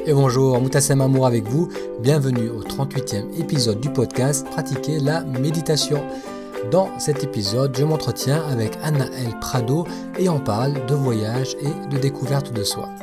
Et bonjour, Moutassem Amour avec vous. Bienvenue au 38e épisode du podcast Pratiquer la méditation. Dans cet épisode, je m'entretiens avec Anaëlle Prado et on parle de voyage et de découverte de soi.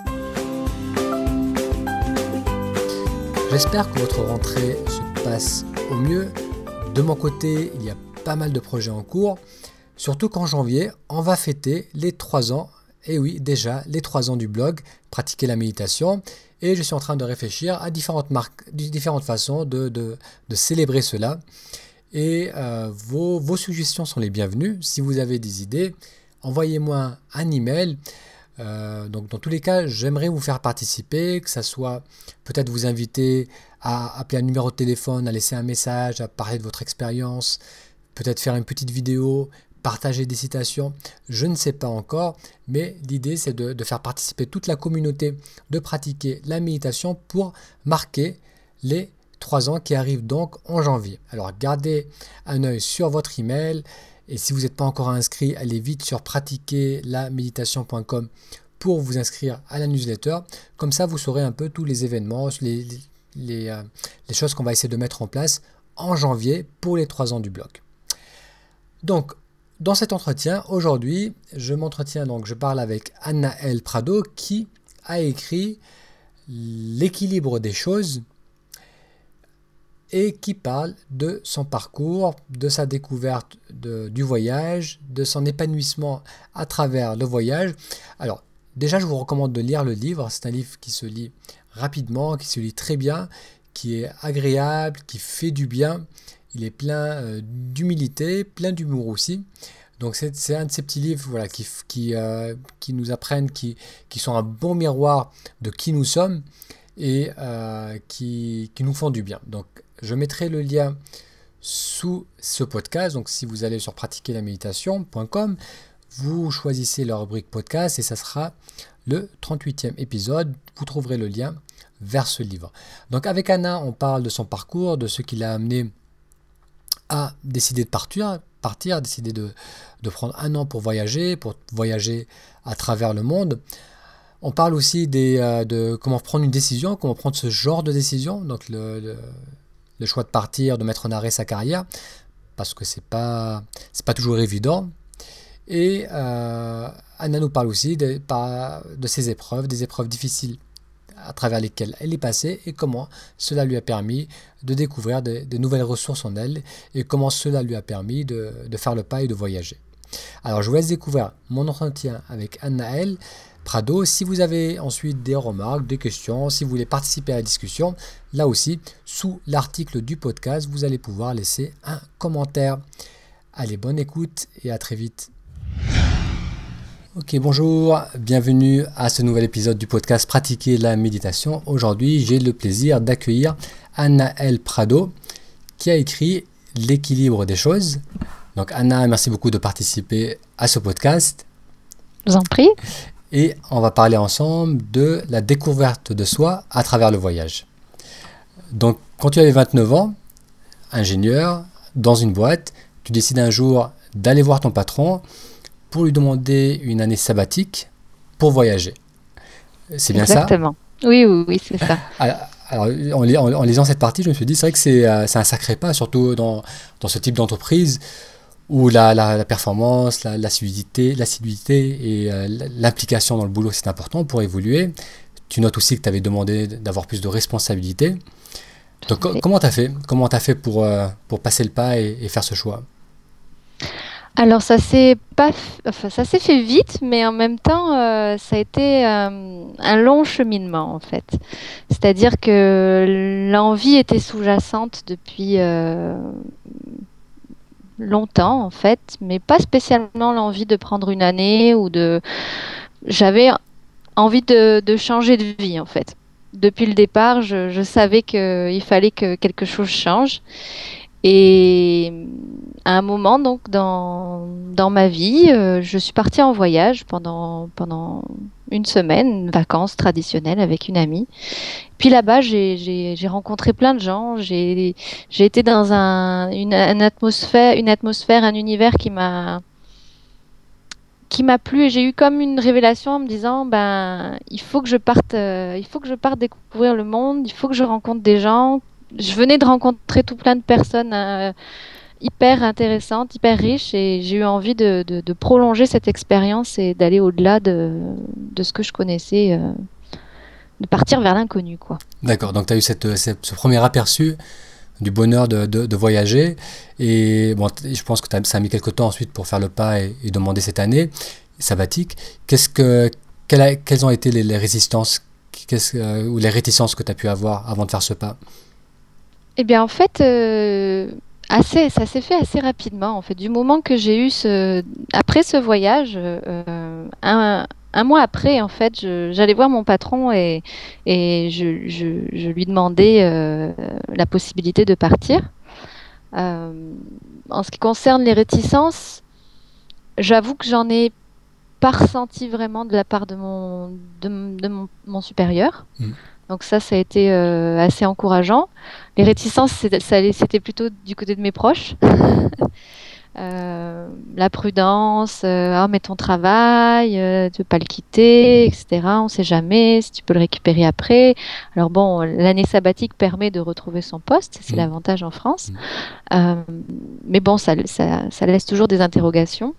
J'espère que votre rentrée se passe au mieux. De mon côté, il y a pas mal de projets en cours. Surtout qu'en janvier, on va fêter les 3 ans. Et oui, déjà, les 3 ans du blog Pratiquer la méditation. Et je suis en train de réfléchir à différentes façons de célébrer cela. Et vos suggestions sont les bienvenues. Si vous avez des idées, envoyez-moi un email. Donc dans tous les cas, j'aimerais vous faire participer, que ça soit peut-être vous inviter à appeler un numéro de téléphone, à laisser un message, à parler de votre expérience, peut-être faire une petite vidéo, partager des citations, je ne sais pas encore, mais l'idée c'est de faire participer toute la communauté, de pratiquer la méditation pour marquer les 3 ans qui arrivent donc en janvier. Alors gardez un œil sur votre email et si vous n'êtes pas encore inscrit, allez vite sur pratiquerlaméditation.com pour vous inscrire à la newsletter. Comme ça, vous saurez un peu tous les événements, les choses qu'on va essayer de mettre en place en janvier pour les 3 ans du blog. Donc, dans cet entretien, aujourd'hui, je parle avec Anaëlle Prado qui a écrit L'équilibre des choses et qui parle de son parcours, de sa découverte du voyage, de son épanouissement à travers le voyage. Alors, déjà, je vous recommande de lire le livre. C'est un livre qui se lit rapidement, qui se lit très bien, qui est agréable, qui fait du bien. Il est plein d'humilité, plein d'humour aussi. Donc c'est un de ces petits livres voilà, qui nous apprennent, qui sont un bon miroir de qui nous sommes et qui nous font du bien. Donc je mettrai le lien sous ce podcast. Donc si vous allez sur pratiquerlaméditation.com, vous choisissez la rubrique podcast et ça sera le 38e épisode. Vous trouverez le lien vers ce livre. Donc avec Anna, on parle de son parcours, de ce qui l'a amené à décider de partir, décider de prendre 1 an pour voyager à travers le monde. On parle aussi de comment prendre une décision, comment prendre ce genre de décision, donc le choix de partir, de mettre en arrêt sa carrière, parce que c'est pas toujours évident. Et Anna nous parle aussi de ses épreuves, des épreuves difficiles à travers lesquelles elle est passée et comment cela lui a permis de découvrir de nouvelles ressources en elle et comment cela lui a permis de faire le pas et de voyager. Alors je vous laisse découvrir mon entretien avec Anaëlle Prado. Si vous avez ensuite des remarques, des questions, si vous voulez participer à la discussion, là aussi, sous l'article du podcast, vous allez pouvoir laisser un commentaire. Allez, bonne écoute et à très vite. Ok, bonjour, bienvenue à ce nouvel épisode du podcast Pratiquer la méditation. Aujourd'hui, j'ai le plaisir d'accueillir Anaëlle Prado qui a écrit L'équilibre des choses. Donc Anna, merci beaucoup de participer à ce podcast. Je vous en prie. Et on va parler ensemble de la découverte de soi à travers le voyage. Donc quand tu avais 29 ans, ingénieur, dans une boîte, tu décides un jour d'aller voir ton patron pour lui demander une année sabbatique pour voyager. C'est bien ça ? Exactement. Oui, c'est ça. Alors, en lisant cette partie, je me suis dit, c'est vrai que c'est un sacré pas, surtout dans ce type d'entreprise où la performance, l'assiduité et l'implication dans le boulot, c'est important pour évoluer. Tu notes aussi que tu avais demandé d'avoir plus de responsabilités. Donc, comment tu as fait pour passer le pas et faire ce choix ? Alors ça s'est fait vite, mais en même temps, ça a été un long cheminement en fait. C'est-à-dire que l'envie était sous-jacente depuis longtemps en fait, mais pas spécialement l'envie de prendre une année J'avais envie de changer de vie en fait. Depuis le départ, je savais qu'il fallait que quelque chose change. Et à un moment, donc, dans ma vie, je suis partie en voyage pendant 1 semaine, vacances traditionnelles avec une amie. Puis là-bas, j'ai rencontré plein de gens. J'ai été dans une atmosphère, un univers qui m'a plu et j'ai eu comme une révélation en me disant ben il faut que je parte découvrir le monde, il faut que je rencontre des gens. Je venais de rencontrer tout plein de personnes hyper intéressantes, hyper riches et j'ai eu envie de prolonger cette expérience et d'aller au-delà de ce que je connaissais, de partir vers l'inconnu quoi. D'accord, donc tu as eu ce premier aperçu du bonheur de voyager. Et bon, je pense que ça a mis quelques temps ensuite pour faire le pas et demander cette année sabbatique. Quelles ont été les résistances ou les réticences que tu as pu avoir avant de faire ce pas? Eh bien, en fait, ça s'est fait assez rapidement. En fait, du moment que j'ai eu après ce voyage, un mois après, en fait, j'allais voir mon patron et je lui demandais la possibilité de partir. Euh, En ce qui concerne les réticences, j'avoue que j'en ai pas ressenti vraiment de la part mon supérieur. Mm. Donc ça a été assez encourageant. Les réticences, c'était plutôt du côté de mes proches. La prudence, ah mais ton travail, tu veux pas le quitter, etc. On sait jamais si tu peux le récupérer après. Alors bon, l'année sabbatique permet de retrouver son poste, c'est Mm. l'avantage en France. Mm. Euh, mais bon, ça laisse toujours des interrogations.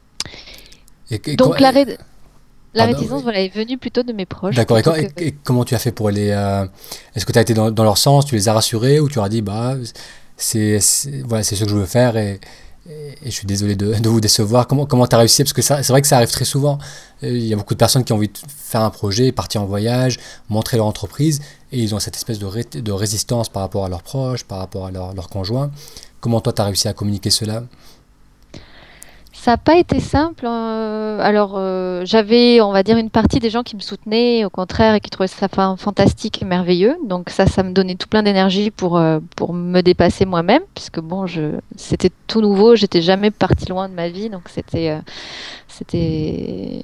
Donc la Pardon, réticence, oui. voilà, est venue plutôt de mes proches D'accord. plutôt que. Et comment tu as fait pour les... est-ce que tu as été dans leur sens, tu les as rassurés ou tu leur as dit, bah, voilà, c'est ce que je veux faire et je suis désolé de vous décevoir. Comment tu as réussi? Parce que c'est vrai que ça arrive très souvent. Il y a beaucoup de personnes qui ont envie de faire un projet, partir en voyage, montrer leur entreprise et ils ont cette espèce de résistance par rapport à leurs proches, par rapport à leurs conjoints. Comment toi tu as réussi à communiquer cela? Ça n'a pas été simple. Alors, j'avais, on va dire, une partie des gens qui me soutenaient, au contraire, et qui trouvaient ça fantastique et merveilleux. Donc ça me donnait tout plein d'énergie pour me dépasser moi-même, puisque bon, c'était tout nouveau, j'étais jamais partie loin de ma vie, donc c'était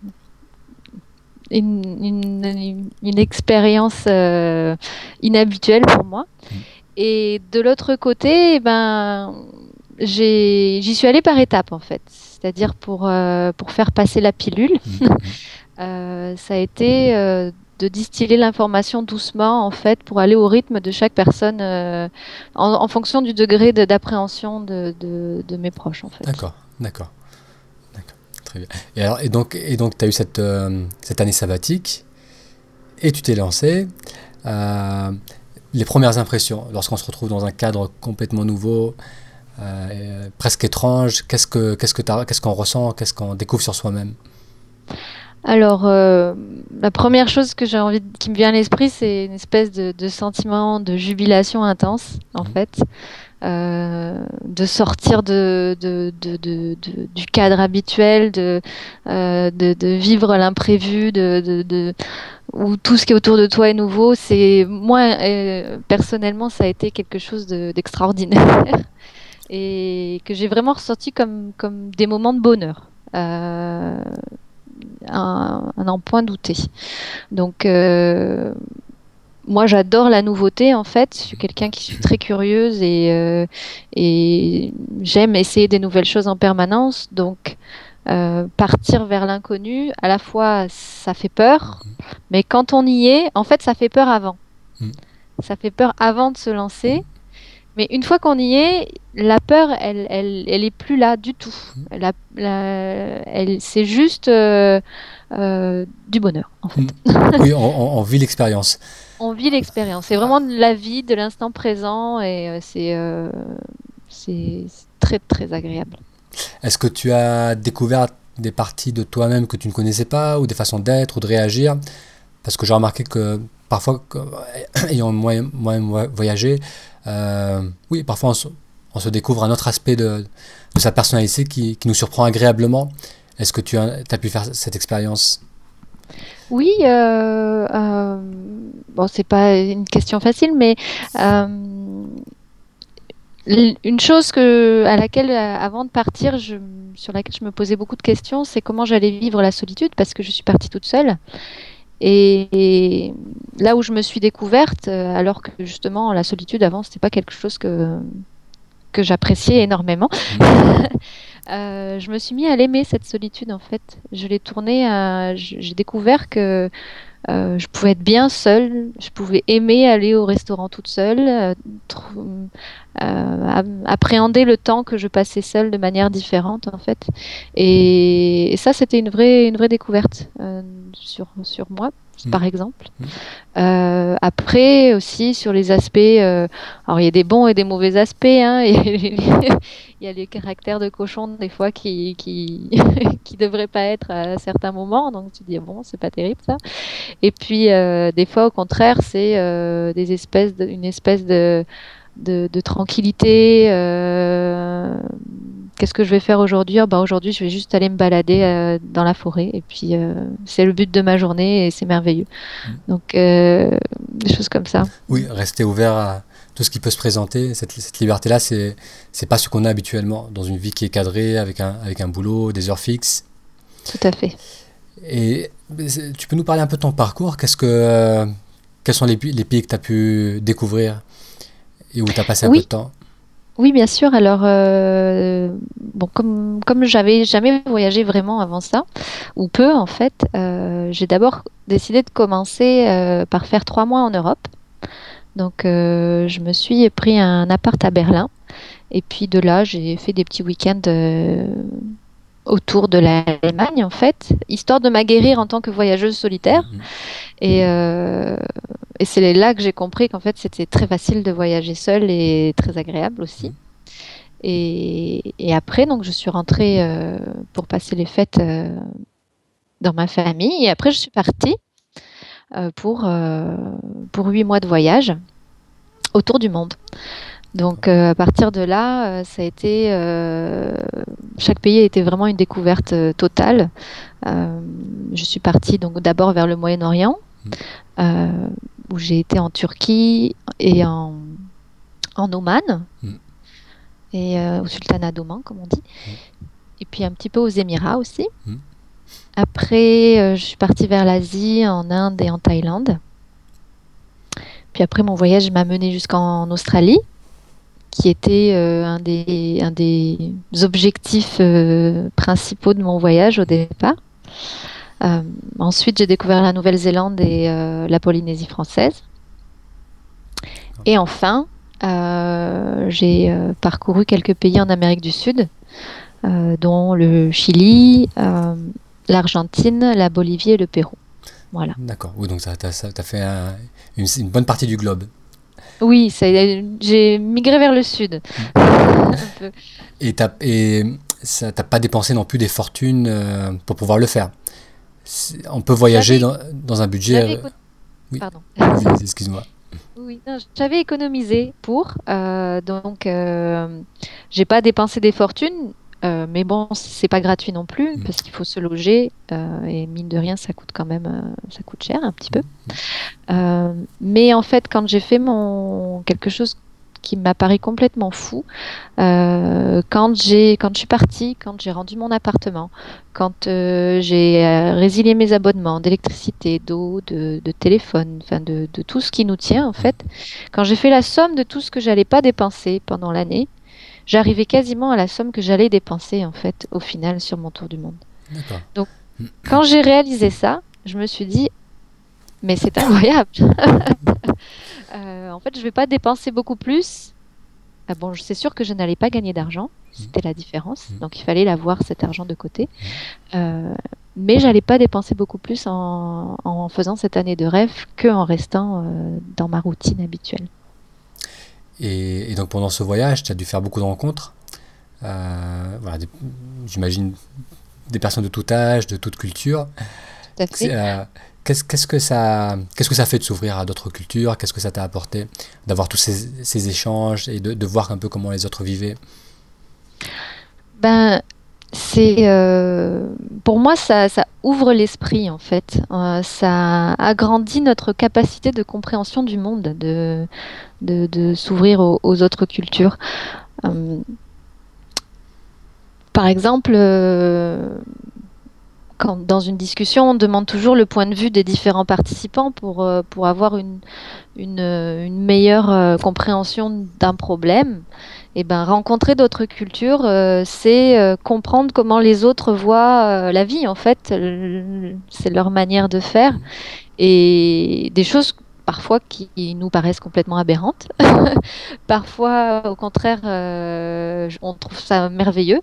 une expérience inhabituelle pour moi. Mm. Et de l'autre côté, eh ben, j'y suis allée par étapes en fait. C'est-à-dire pour faire passer la pilule, Mm. Mm. ça a été de distiller l'information doucement en fait pour aller au rythme de chaque personne en fonction du degré d'appréhension de mes proches en fait. D'accord, d'accord. D'accord, très bien. Et donc tu as eu cette année sabbatique et tu t'es lancé. Euh, les premières impressions, lorsqu'on se retrouve dans un cadre complètement nouveau, presque étrange, qu'est-ce qu'on ressent, qu'est-ce qu'on découvre sur soi-même? Alors, la première chose qui me vient à l'esprit, c'est une espèce de sentiment de jubilation intense, en Mhm. fait. De sortir du cadre habituel, de vivre l'imprévu, où tout ce qui est autour de toi est nouveau. Moi, personnellement, ça a été quelque chose d'extraordinaire et que j'ai vraiment ressenti comme des moments de bonheur. À n'en point douter. Donc, moi, j'adore la nouveauté, en fait. Je suis quelqu'un qui suis très curieuse et j'aime essayer des nouvelles choses en permanence. Donc, partir vers l'inconnu, à la fois, ça fait peur, mais quand on y est, en fait, ça fait peur avant. Mhm. Ça fait peur avant de se lancer. Mais une fois qu'on y est, la peur, elle est plus là du tout. C'est juste du bonheur, en fait. Mhm. Oui, on vit l'expérience. On vit l'expérience. C'est vraiment de la vie, de l'instant présent, et c'est très très agréable. Est-ce que tu as découvert des parties de toi-même que tu ne connaissais pas, ou des façons d'être ou de réagir? Parce que j'ai remarqué que parfois, ayant moi voyagé, oui, parfois on se découvre un autre aspect de sa personnalité qui nous surprend agréablement. Est-ce que tu as pu faire cette expérience? Oui, bon, c'est pas une question facile, mais euh, une chose avant de partir, sur laquelle je me posais beaucoup de questions, c'est comment j'allais vivre la solitude, parce que je suis partie toute seule. Et là où je me suis découverte, alors que justement la solitude avant, c'était pas quelque chose que j'appréciais énormément. Mhm. Je me suis mis à l'aimer, cette solitude, en fait. Je l'ai tournée j'ai découvert que je pouvais être bien seule, je pouvais aimer aller au restaurant toute seule, appréhender le temps que je passais seule de manière différente, en fait. Et ça, c'était une vraie découverte sur moi, Mhm. par exemple. Mhm. Après aussi sur les aspects, alors il y a des bons et des mauvais aspects, hein, et il y a les caractères de cochon des fois qui devraient pas être à certains moments, donc tu dis bon c'est pas terrible ça. Et puis des fois au contraire c'est une espèce de tranquillité. Qu'est-ce que je vais faire aujourd'hui? Ah, bah, aujourd'hui, je vais juste aller me balader dans la forêt. Et puis, c'est le but de ma journée et c'est merveilleux. Mhm. Donc, des choses comme ça. Oui, rester ouvert à tout ce qui peut se présenter. Cette liberté-là, c'est pas ce qu'on a habituellement dans une vie qui est cadrée avec un boulot, des heures fixes. Tout à fait. Et tu peux nous parler un peu de ton parcours? Quels sont les pays que tu as pu découvrir et où tu as passé un peu Oui, de temps? oui, bien sûr. Alors, bon, comme j'avais jamais voyagé vraiment avant ça, ou peu en fait, j'ai d'abord décidé de commencer par faire 3 mois en Europe. Donc, je me suis pris un appart à Berlin. Et puis de là, j'ai fait des petits week-ends autour de l'Allemagne, en fait, histoire de m'aguerrir en tant que voyageuse solitaire. Mhm. Et, et c'est là que j'ai compris qu'en fait, c'était très facile de voyager seule et très agréable aussi. Mhm. Et après, donc, je suis rentrée pour passer les fêtes dans ma famille. Et après, je suis partie euh, pour, euh, pour 8 mois de voyage autour du monde. Donc, à partir de là, ça a été chaque pays a été vraiment une découverte totale. Euh, je suis partie donc d'abord vers le Moyen-Orient, Mhm. euh, où j'ai été en Turquie et en Oman, Mhm. et au Sultanat d'Oman, comme on dit, Mhm. et puis un petit peu aux Émirats aussi. Mhm. Après, je suis partie vers l'Asie, en Inde et en Thaïlande. Puis après, mon voyage m'a menée jusqu'en Australie, qui était un des objectifs principaux de mon voyage au départ. Euh, Ensuite, j'ai découvert la Nouvelle-Zélande et la Polynésie française. Et enfin, j'ai parcouru quelques pays en Amérique du Sud, dont le Chili, l'Argentine, la Bolivie et le Pérou. Voilà. D'accord. Oui, donc t'as fait une bonne partie du globe. Oui, j'ai migré vers le sud. Mhm. Un peu. Et ça t'a pas dépensé non plus des fortunes pour pouvoir le faire. On peut voyager J'avais, dans un budget. j'avais, éco- Oui, pardon. vas-y, excuse-moi. Oui, non, j'avais économisé pour, donc j'ai pas dépensé des fortunes, mais bon, c'est pas gratuit non plus Mhm. parce qu'il faut se loger et mine de rien, ça coûte quand même, ça coûte cher un petit peu. Mhm. Mais en fait, quand j'ai fait quelque chose qui m'a paru complètement fou, quand je suis partie, quand j'ai rendu mon appartement, quand j'ai résilié mes abonnements d'électricité, d'eau, de téléphone, enfin de tout ce qui nous tient en fait, quand j'ai fait la somme de tout ce que j'allais pas dépenser pendant l'année, j'arrivais quasiment à la somme que j'allais dépenser en fait au final sur mon tour du monde. D'accord. Donc quand j'ai réalisé ça, je me suis dit mais c'est incroyable. En fait, je vais pas dépenser beaucoup plus. Ah bon, c'est sûr que je n'allais pas gagner d'argent, Mhm. c'était la différence. Mhm. Donc il fallait l'avoir cet argent de côté. Mhm. Euh, mais j'allais pas dépenser beaucoup plus en faisant cette année de rêve que en restant dans ma routine habituelle. Et donc pendant ce voyage, tu as dû faire beaucoup de rencontres. Voilà, j'imagine des personnes de tout âge, de toute culture. Tout à fait. C'est, euh, qu'est-ce que ça fait de s'ouvrir à d'autres cultures? Qu'est-ce que ça t'a apporté d'avoir tous ces échanges et de voir un peu comment les autres vivaient? Ben, c'est pour moi ça ouvre l'esprit en fait. Ça agrandit notre capacité de compréhension du monde, de s'ouvrir aux autres cultures. Euh, Par exemple, dans une discussion, on demande toujours le point de vue des différents participants pour avoir une meilleure compréhension d'un problème. Et ben, rencontrer d'autres cultures, c'est comprendre comment les autres voient la vie, en fait. C'est leur manière de faire. Mhm. Et des choses parfois qui nous paraissent complètement aberrantes. Parfois, au contraire, on trouve ça merveilleux.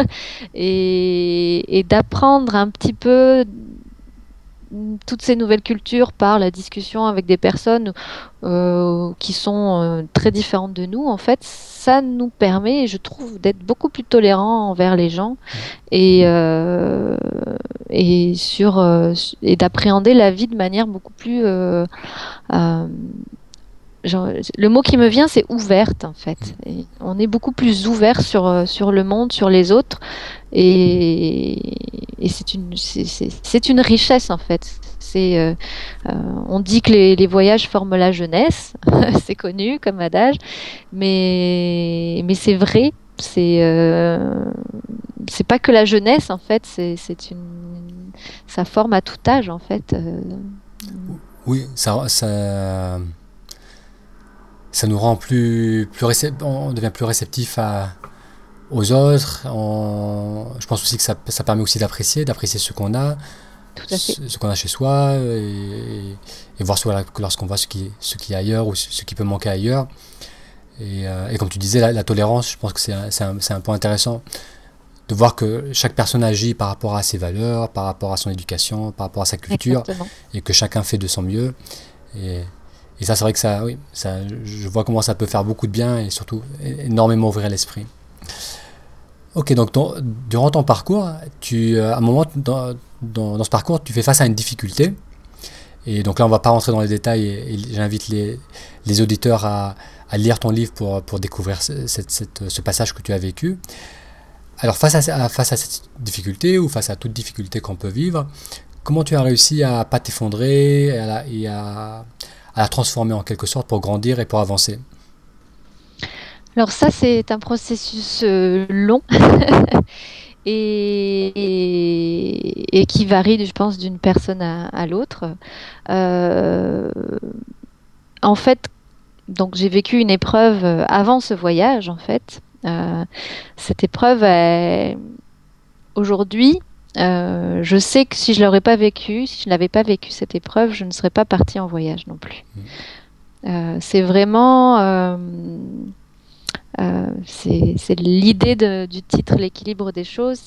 Et d'apprendre un petit peu toutes ces nouvelles cultures par la discussion avec des personnes qui sont très différentes de nous, en fait, ça nous permet, je trouve, d'être beaucoup plus tolérants envers les gens Mhm. et, euh, et d'appréhender la vie de manière beaucoup plus euh, le mot qui me vient, c'est ouverte en fait. Mhm. Et on est beaucoup plus ouvert sur le monde, sur les autres, et c'est une richesse en fait. On dit que les voyages forment la jeunesse, c'est connu comme adage, mais c'est vrai. C'est pas que la jeunesse en fait, ça forme à tout âge en fait. Oui, ça nous rend on devient plus réceptif aux autres. Je pense aussi que ça permet aussi d'apprécier Tout à fait. ce qu'on a chez soi et voir lorsqu'on voit ce qui est ailleurs ou ce qui peut manquer ailleurs. Et comme tu disais, la tolérance, je pense que c'est un point intéressant de voir que chaque personne agit par rapport à ses valeurs, par rapport à son éducation, par rapport à sa culture, Exactement. et que chacun fait de son mieux. Et, et ça, c'est vrai que oui, je vois comment ça peut faire beaucoup de bien et surtout énormément ouvrir l'esprit. Ok, donc durant ton parcours, à un moment dans ce parcours, tu fais face à une difficulté. Et donc là, on ne va pas rentrer dans les détails et j'invite les auditeurs à lire ton livre pour découvrir ce passage que tu as vécu. Alors face à cette difficulté ou face à toute difficulté qu'on peut vivre, comment tu as réussi à pas t'effondrer à la transformer en quelque sorte pour grandir et pour avancer? Alors ça, c'est un processus long et qui varie, je pense, d'une personne à l'autre. Euh, En fait, donc j'ai vécu une épreuve avant ce voyage, en fait. Cette épreuve, aujourd'hui, je sais que si je l'aurais pas vécue, si je n'avais pas vécu cette épreuve, je ne serais pas partie en voyage non plus. C'est vraiment, c'est l'idée du titre, l'équilibre des choses.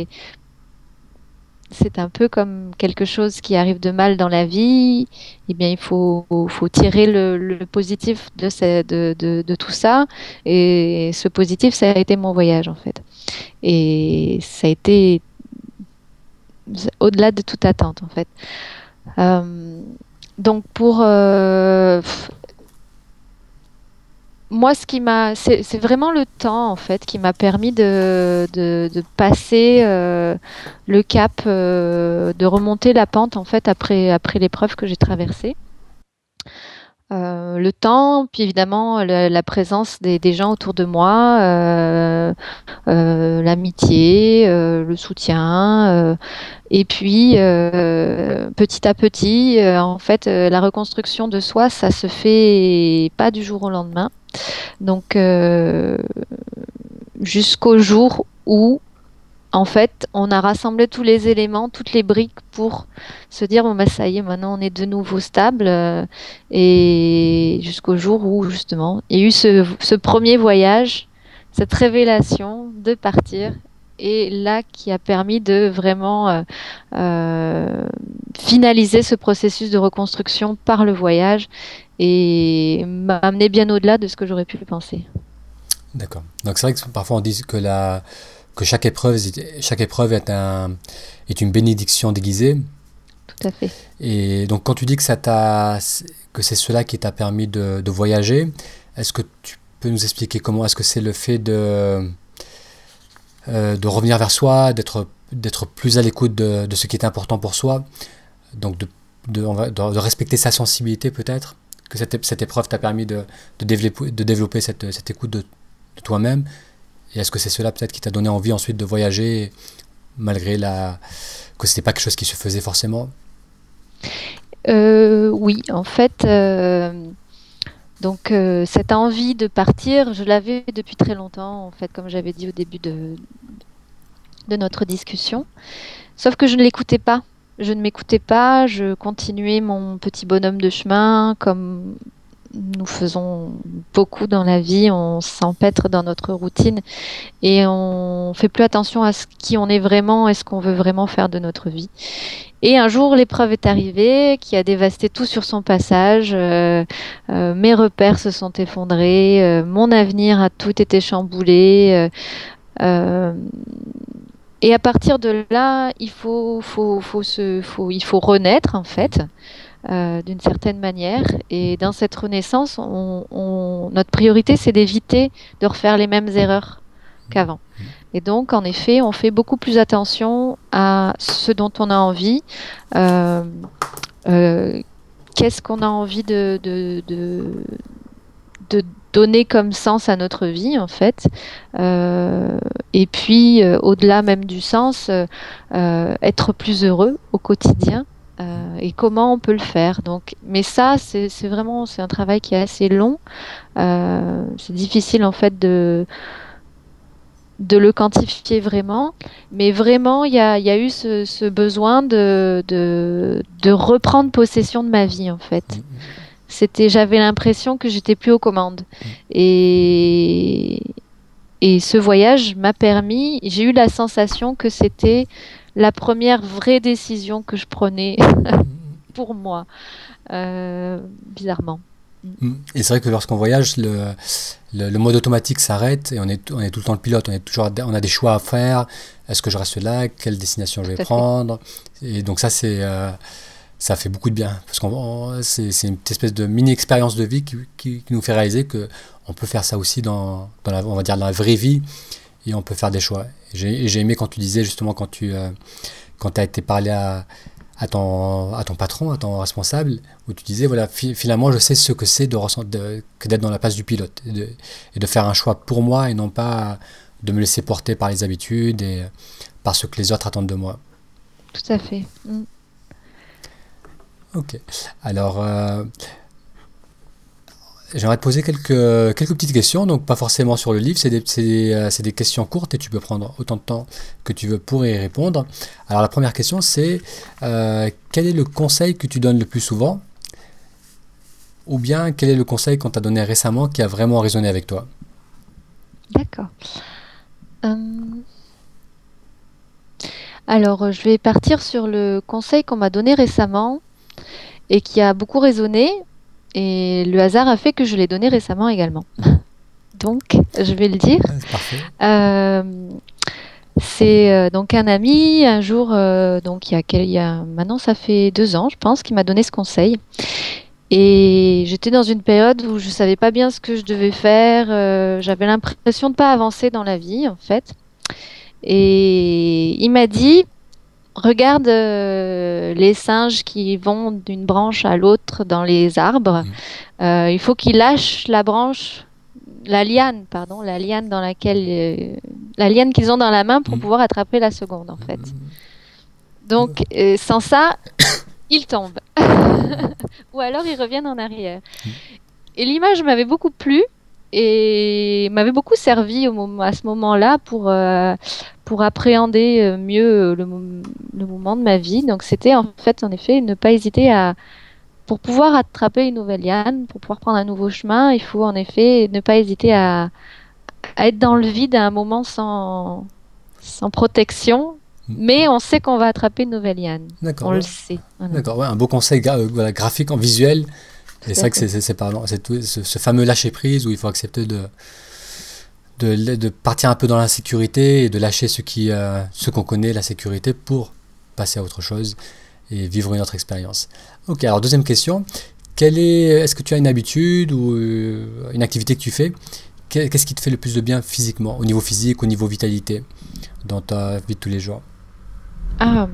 C'est un peu comme quelque chose qui arrive de mal dans la vie. Eh bien, faut tirer le positif de tout ça. Et ce positif, ça a été mon voyage, en fait. Et ça a été au-delà de toute attente, en fait. Euh, donc, moi, c'est vraiment le temps en fait qui m'a permis de passer le cap, de remonter la pente en fait après l'épreuve que j'ai traversée. Le temps, puis évidemment la présence des gens autour de moi, l'amitié, le soutien, et puis petit à petit, en fait, la reconstruction de soi, ça se fait pas du jour au lendemain. Donc, jusqu'au jour où, en fait, on a rassemblé tous les éléments, toutes les briques pour se dire, bon, bah, ça y est, maintenant on est de nouveau stable. Et jusqu'au jour où, justement, il y a eu ce premier voyage, cette révélation de partir. Et là, qui a permis de vraiment euh, finaliser ce processus de reconstruction par le voyage et m'amener bien au-delà de ce que j'aurais pu penser. D'accord. Donc c'est vrai que parfois on dit que chaque épreuve est une bénédiction déguisée. Tout à fait. Et donc quand tu dis que c'est cela qui t'a permis de voyager, est-ce que tu peux nous expliquer comment est-ce que c'est le fait de revenir vers soi, d'être plus à l'écoute de ce qui est important pour soi, donc de respecter sa sensibilité peut-être, que cette épreuve t'a permis de développer cette écoute de toi-même, et est-ce que c'est cela peut-être qui t'a donné envie ensuite de voyager malgré que c'était pas quelque chose qui se faisait forcément? Oui, en fait, Donc cette envie de partir, je l'avais depuis très longtemps, en fait, comme j'avais dit au début de notre discussion. Sauf que je ne l'écoutais pas. Je ne m'écoutais pas, je continuais mon petit bonhomme de chemin comme nous faisons beaucoup dans la vie, on s'empêtre dans notre routine et on fait plus attention à qui on est vraiment et ce qu'on veut vraiment faire de notre vie. Et un jour, l'épreuve est arrivée qui a dévasté tout sur son passage. Mes repères se sont effondrés, mon avenir a tout été chamboulé. Euh, et à partir de là, il faut renaître en fait, d'une certaine manière. Et dans cette renaissance, notre priorité, c'est d'éviter de refaire les mêmes erreurs qu'avant. Et donc, en effet, on fait beaucoup plus attention à ce dont on a envie. Euh, euh, Qu'est-ce qu'on a envie de donner comme sens à notre vie, en fait. Et puis, au-delà même du sens, être plus heureux au quotidien. Et comment on peut le faire. Donc, mais ça, c'est vraiment c'est un travail qui est assez long. C'est difficile en fait de le quantifier vraiment, mais vraiment il y a eu ce besoin de reprendre possession de ma vie en fait. J'avais l'impression que j'étais plus aux commandes. Et, et ce voyage m'a permis, j'ai eu la sensation que c'était la première vraie décision que je prenais pour moi, bizarrement. Et c'est vrai que lorsqu'on voyage, le mode automatique s'arrête et on est tout le temps le pilote. On a des choix à faire. Est-ce que je reste là? Quelle destination je vais prendre? Et donc ça fait beaucoup de bien parce c'est une espèce de mini expérience de vie qui nous fait réaliser que on peut faire ça aussi on va dire dans la vraie vie et on peut faire des choix. J'ai aimé quand tu disais justement quand tu as été parler à ton patron, à ton responsable, où tu disais, voilà, finalement, je sais ce que c'est que d'être dans la place du pilote et de faire un choix pour moi et non pas de me laisser porter par les habitudes et par ce que les autres attendent de moi. Tout à fait. Ok. Alors, j'aimerais te poser quelques petites questions, donc pas forcément sur le livre, c'est des questions courtes et tu peux prendre autant de temps que tu veux pour y répondre. Alors la première question c'est quel est le conseil que tu donnes le plus souvent? Ou bien quel est le conseil qu'on t'a donné récemment qui a vraiment résonné avec toi? D'accord. Alors, je vais partir sur le conseil qu'on m'a donné récemment et qui a beaucoup résonné. Et le hasard a fait que je l'ai donné récemment également. Donc, je vais le dire. C'est parfait. C'est donc un ami, un jour, donc il y a maintenant ça fait 2 ans, je pense, qui m'a donné ce conseil. Et j'étais dans une période où je savais pas bien ce que je devais faire. J'avais l'impression de pas avancer dans la vie, en fait. Et il m'a dit, regarde les singes qui vont d'une branche à l'autre dans les arbres. Il faut qu'ils lâchent la liane, pardon, la liane qu'ils ont dans la main pour pouvoir attraper la seconde, en fait. Donc, sans ça, ils tombent. Ou alors ils reviennent en arrière. Et l'image m'avait beaucoup plu et m'avait beaucoup servi à ce moment-là pour appréhender mieux le moment de ma vie. Donc c'était en fait, en effet, ne pas hésiter pour pouvoir attraper une nouvelle liane, pour pouvoir prendre un nouveau chemin, il faut en effet ne pas hésiter à être dans le vide à un moment sans protection. Mais on sait qu'on va attraper une nouvelle liane. D'accord, on ouais. le sait. Voilà. D'accord, ouais, un beau conseil voilà, graphique en visuel. Et c'est vrai que c'est parlant. C'est ce fameux lâcher prise où il faut accepter de partir un peu dans l'insécurité et de lâcher ce qu'on connaît, la sécurité, pour passer à autre chose et vivre une autre expérience. Ok, alors deuxième question. Est-ce que tu as une habitude ou une activité que tu fais? Qu'est-ce qui te fait le plus de bien physiquement, au niveau physique, au niveau vitalité, dans ta vie de tous les jours? Ah,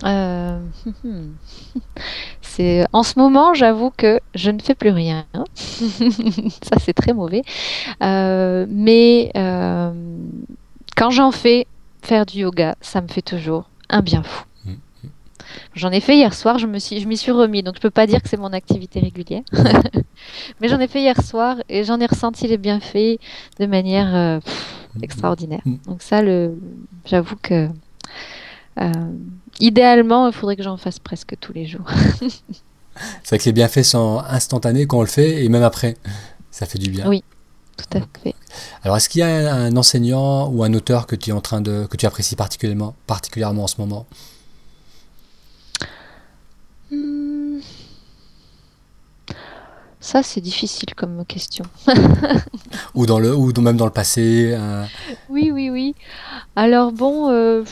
en ce moment, j'avoue que je ne fais plus rien. Ça, c'est très mauvais. Mais quand j'en fais, faire du yoga, ça me fait toujours un bien fou. J'en ai fait hier soir, je m'y suis remis, donc je peux pas dire que c'est mon activité régulière. Mais j'en ai fait hier soir et j'en ai ressenti les bienfaits de manière extraordinaire. Donc ça, j'avoue que euh, idéalement, il faudrait que j'en fasse presque tous les jours. C'est vrai que les bienfaits sont instantanés quand on le fait et même après, ça fait du bien. Oui, tout à fait. Alors, est-ce qu'il y a un enseignant ou un auteur que tu es que tu apprécies particulièrement en ce moment? Hmm, Ça, c'est difficile comme question. Même dans le passé. Oui, oui, oui. Alors bon,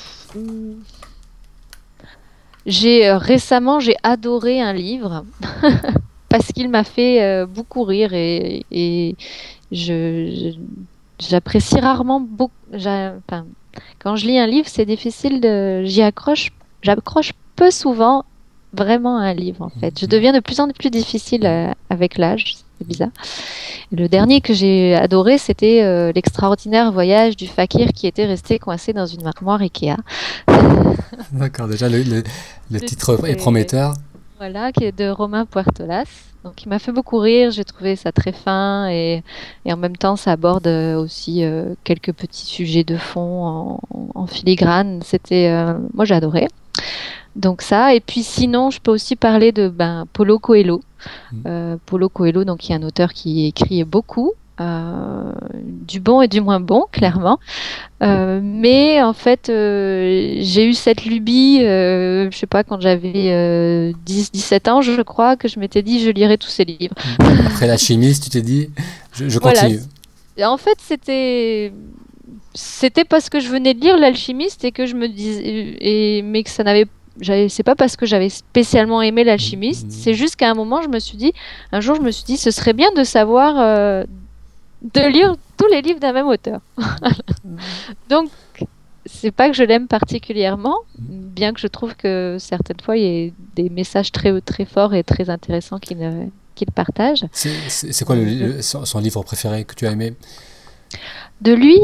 récemment, j'ai adoré un livre parce qu'il m'a fait beaucoup rire et je- j'apprécie rarement beaucoup. Enfin, quand je lis un livre, c'est difficile j'accroche peu souvent vraiment à un livre en fait. Je deviens de plus en plus difficile avec l'âge, c'est bizarre. Le dernier que j'ai adoré, c'était l'extraordinaire voyage du fakir qui était resté coincé dans une armoire Ikea. D'accord, déjà le Le titre titre est est, prometteur. voilà, qui est de Romain Puertolas. Donc, il m'a fait beaucoup rire. J'ai trouvé ça très fin et en même temps, ça aborde aussi quelques petits sujets de fond en filigrane. Moi, j'ai adoré. Donc ça. Et puis sinon, je peux aussi parler de Paulo Coelho. Paulo Coelho, donc, qui est un auteur qui écrit beaucoup. Du bon et du moins bon, clairement. Mais en fait, j'ai eu cette lubie, je sais pas, quand j'avais 10-17 ans, je crois, que je m'étais dit, je lirai tous ces livres. Après l'alchimiste, tu t'es dit, je Voilà. continue. En fait, c'était parce que je venais de lire L'Alchimiste et que je me disais, mais que c'est pas parce que j'avais spécialement aimé L'Alchimiste, c'est juste qu'à un jour, je me suis dit, ce serait bien de savoir, de lire tous les livres d'un même auteur. Donc, c'est pas que je l'aime particulièrement, bien que je trouve que certaines fois, il y a des messages très, très forts et très intéressants qu'il partage. C'est quoi son livre préféré que tu as aimé? De lui,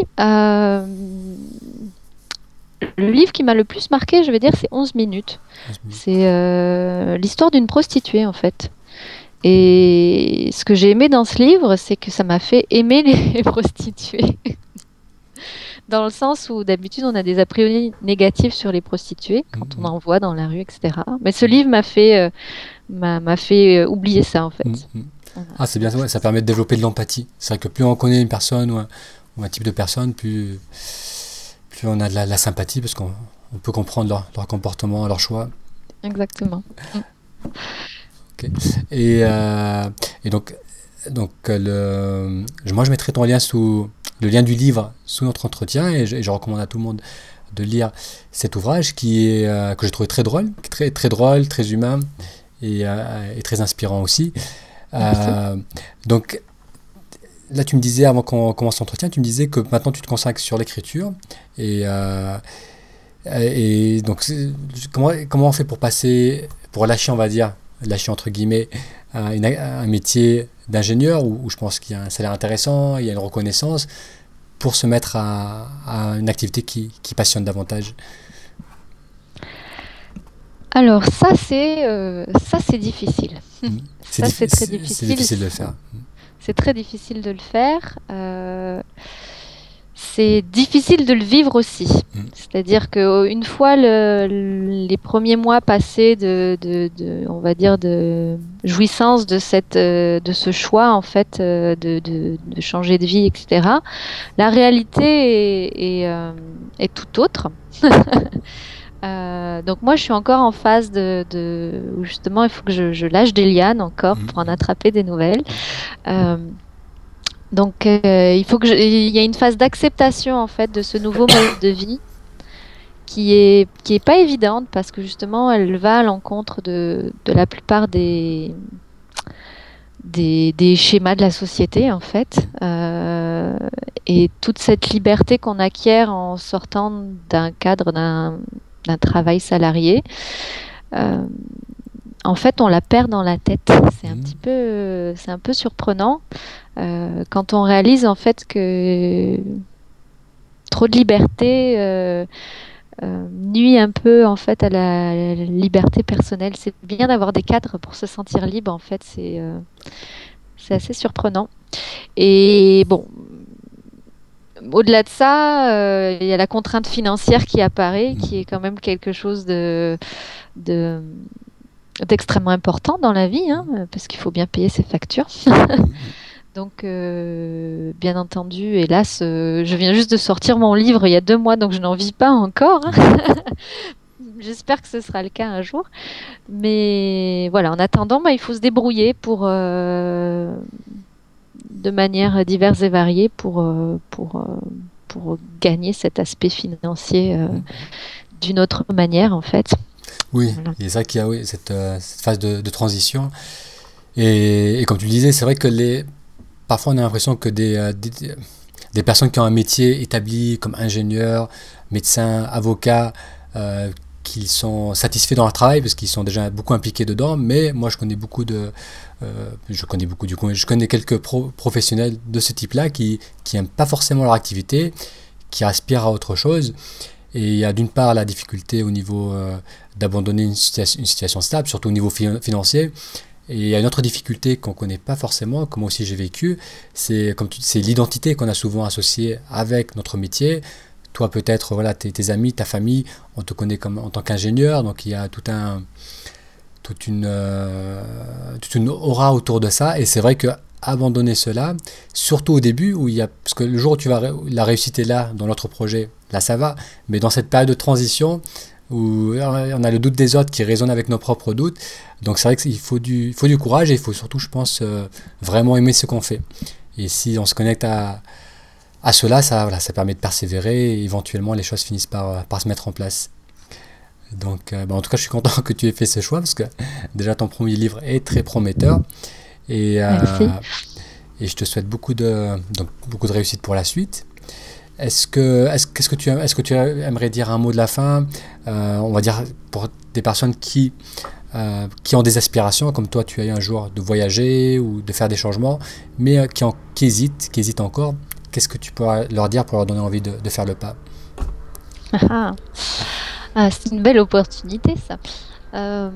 le livre qui m'a le plus marqué, je vais dire, c'est 11 minutes. C'est l'histoire d'une prostituée, en fait. Et ce que j'ai aimé dans ce livre, c'est que ça m'a fait aimer les prostituées. Dans le sens où d'habitude on a des a priori négatifs sur les prostituées quand on en voit dans la rue, etc. Mais ce livre m'a fait oublier ça en fait. Voilà. Ah, c'est bien, ouais, ça permet de développer de l'empathie. C'est vrai que plus on connaît une personne ou un type de personne, plus on a de la sympathie parce qu'on peut comprendre leur comportement, leur choix. Exactement. Okay. Et donc moi je mettrai le lien du livre sous notre entretien et je recommande à tout le monde de lire cet ouvrage que j'ai trouvé très drôle, très, très drôle, très humain et très inspirant aussi. Donc là tu me disais, avant qu'on commence l'entretien, tu me disais que maintenant tu te consacres sur l'écriture et donc comment on fait pour lâcher, on va dire, lâcher entre guillemets un métier d'ingénieur où je pense qu'il y a un salaire intéressant, il y a une reconnaissance, pour se mettre à une activité qui passionne davantage? Alors ça c'est difficile. C'est Ça c'est très difficile. C'est difficile de le faire. C'est très difficile de le faire. C'est difficile de le vivre aussi. C'est-à-dire qu'une fois les premiers mois passés on va dire, de jouissance de ce choix, en fait, de changer de vie, etc., la réalité est tout autre. Donc moi, je suis encore en phase où justement, il faut que je lâche des lianes encore pour en attraper des nouvelles. Donc, il y a une phase d'acceptation en fait de ce nouveau mode de vie qui est pas évidente parce que justement, elle va à l'encontre de la plupart des schémas de la société en fait, et toute cette liberté qu'on acquiert en sortant d'un cadre d'un travail salarié. En fait, on la perd dans la tête. C'est un peu surprenant quand on réalise en fait que trop de liberté nuit un peu en fait à la liberté personnelle. C'est bien d'avoir des cadres pour se sentir libre. En fait, c'est assez surprenant. Et bon, au-delà de ça, il y a la contrainte financière qui apparaît, qui est quand même quelque chose de- d'extrêmement important dans la vie, hein, parce qu'il faut bien payer ses factures. Donc, bien entendu, hélas, je viens juste de sortir mon livre il y a 2 mois, donc je n'en vis pas encore, hein. J'espère que ce sera le cas un jour. Mais voilà, en attendant, il faut se débrouiller de manière diverses et variées pour gagner cet aspect financier d'une autre manière, en fait. Oui, Voilà. c'est ça qu'il y a, oui, cette phase de transition. Et comme tu le disais, c'est vrai que parfois on a l'impression que des personnes qui ont un métier établi comme ingénieur, médecin, avocat, qu'ils sont satisfaits dans leur travail parce qu'ils sont déjà beaucoup impliqués dedans. Mais moi, je connais quelques professionnels de ce type-là qui aiment pas forcément leur activité, qui aspirent à autre chose. Et il y a d'une part la difficulté au niveau d'abandonner une situation stable, surtout au niveau financier. Et il y a une autre difficulté qu'on ne connaît pas forcément, que moi aussi j'ai vécu, c'est l'identité qu'on a souvent associée avec notre métier. Toi peut-être, voilà, tes amis, ta famille, on te connaît comme en tant qu'ingénieur, donc il y a toute une aura autour de ça. Et c'est vrai que abandonner cela, surtout au début, parce que le jour où la réussite est là dans notre projet, là ça va, mais dans cette période de transition, où on a le doute des autres qui résonne avec nos propres doutes. Donc c'est vrai qu'il faut du courage et il faut surtout, je pense, vraiment aimer ce qu'on fait. Et si on se connecte à cela, ça permet de persévérer et éventuellement les choses finissent par se mettre en place. Donc en tout cas, je suis content que tu aies fait ce choix parce que déjà ton premier livre est très prometteur et, Merci. et je te souhaite beaucoup donc, beaucoup de réussite pour la suite. Est-ce que tu aimerais dire un mot de la fin, on va dire pour des personnes qui ont des aspirations, comme toi tu as eu un jour de voyager ou de faire des changements, mais qui hésitent encore, qu'est-ce que tu pourras leur dire pour leur donner envie de faire le pas? Ah, ah, c'est une belle opportunité, ça. Euh,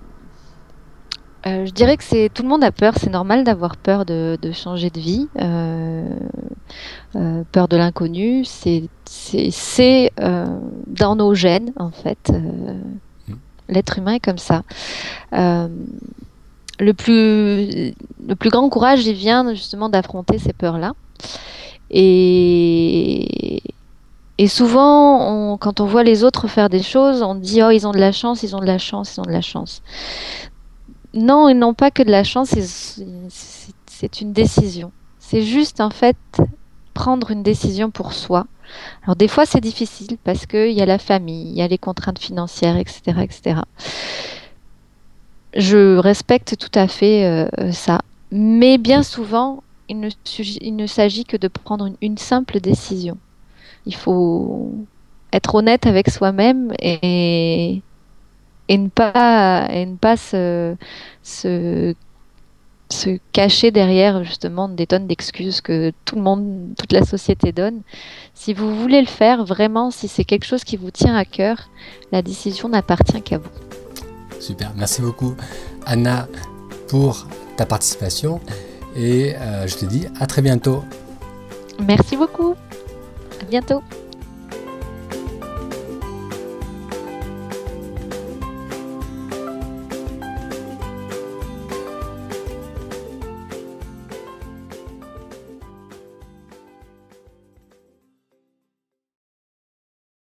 je dirais que tout le monde a peur, c'est normal d'avoir peur de changer de vie, peur de l'inconnu, c'est dans nos gènes en fait. L'être humain est comme ça. Euh, le plus grand courage, il vient justement d'affronter ces peurs-là. Et, et souvent, quand on voit les autres faire des choses, on dit, oh, ils ont de la chance, ils ont de la chance, ils ont de la chance. Non, ils n'ont pas que de la chance, c'est une décision. C'est juste, en fait, prendre une décision pour soi. Alors, des fois, c'est difficile parce qu'il y a la famille, il y a les contraintes financières, etc., etc. Je respecte tout à fait ça. Mais bien souvent, il ne s'agit que de prendre une simple décision. Il faut être honnête avec soi-même et ne pas se, se cacher derrière justement des tonnes d'excuses que tout le monde, toute la société donne. Si vous voulez le faire, vraiment, si c'est quelque chose qui vous tient à cœur, la décision n'appartient qu'à vous. Super, merci beaucoup Anna pour ta participation et je te dis à très bientôt. Merci beaucoup. À bientôt.